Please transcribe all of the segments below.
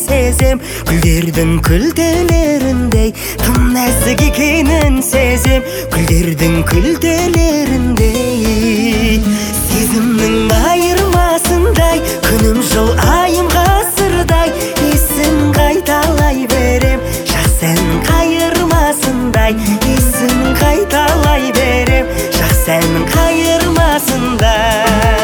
сезем, гүлдердің күлтелеріндей тым нәзік екенін сезем, гүлдердің күлтелеріндей. Сезімнің айырмасындай, күнім жыл айым ғасырдай, есін қайталай берем, жақ сәнің қайырмасындай, есін қайталай берем, жақ сәнің қайырмасындай.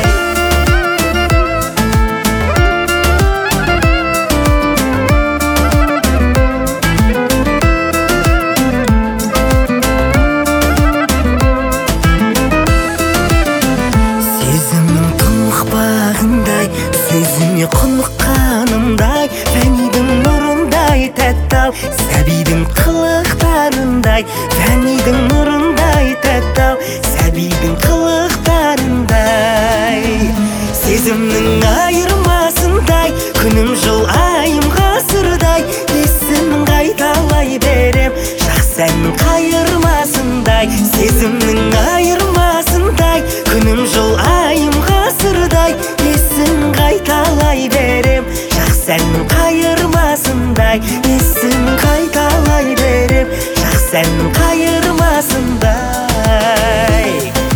Сөзіне құныққанымдай, фәнидің нұрындай тәтті-ау, сәбидің қылықтарындай, фәнидің нұрындай тәтті-ау, сәбидің қылықтарындай. Сезімнің айырмасындай, күнім жыл айым ғасырдай, есімін қайталай берем, жақ сәнің қайырмасындай. Сезімнің айырмасындай, күнім жыл айым ғасырдай, есін қайталай берем, жақ сәнің қайырмасындай, есін қайталай берем, жақ сәнің қайырмасындай.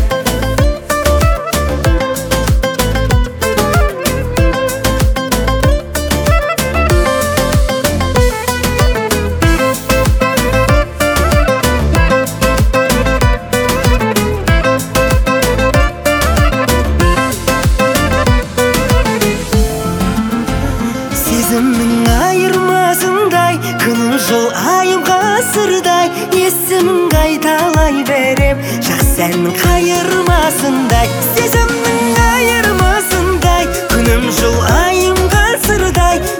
Сезімнің айырмасындай, күнім жыл айым ғасырдай, есімін қайталай берем, жақ сәнің қайырмасындай. Сезімнің айырмасындай, күнім жыл айым ғасырдай,